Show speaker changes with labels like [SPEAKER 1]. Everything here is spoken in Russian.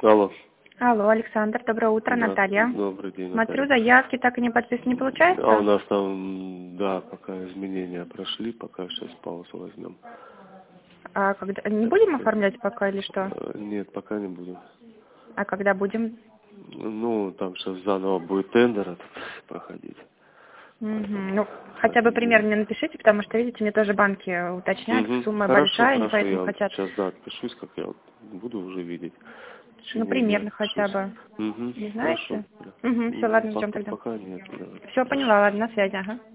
[SPEAKER 1] Алло.
[SPEAKER 2] Алло, Александр, доброе утро,
[SPEAKER 1] Да,
[SPEAKER 2] Наталья.
[SPEAKER 1] добрый день,
[SPEAKER 2] Смотрю,
[SPEAKER 1] Наталья.
[SPEAKER 2] заявки так и не подписаны, не получается?
[SPEAKER 1] А у нас там, да, пока изменения прошли, пока сейчас паузу возьмем.
[SPEAKER 2] А когда не будем оформлять пока или что?
[SPEAKER 1] Нет, пока не будем.
[SPEAKER 2] А когда будем?
[SPEAKER 1] Ну, там сейчас заново будет тендер этот проходить.
[SPEAKER 2] Ну, хотя бы примерно мне напишите, потому что, видите, мне тоже банки уточняют, сумма большая, они поэтому
[SPEAKER 1] я
[SPEAKER 2] хотят.
[SPEAKER 1] сейчас, да, отпишусь, как я буду уже видеть.
[SPEAKER 2] Ну, примерно хотя бы. Не знаете?
[SPEAKER 1] Хорошо.
[SPEAKER 2] Все, ладно, ждем тогда.
[SPEAKER 1] Пока нет. Да.
[SPEAKER 2] Все, поняла, ладно, на связи, ага.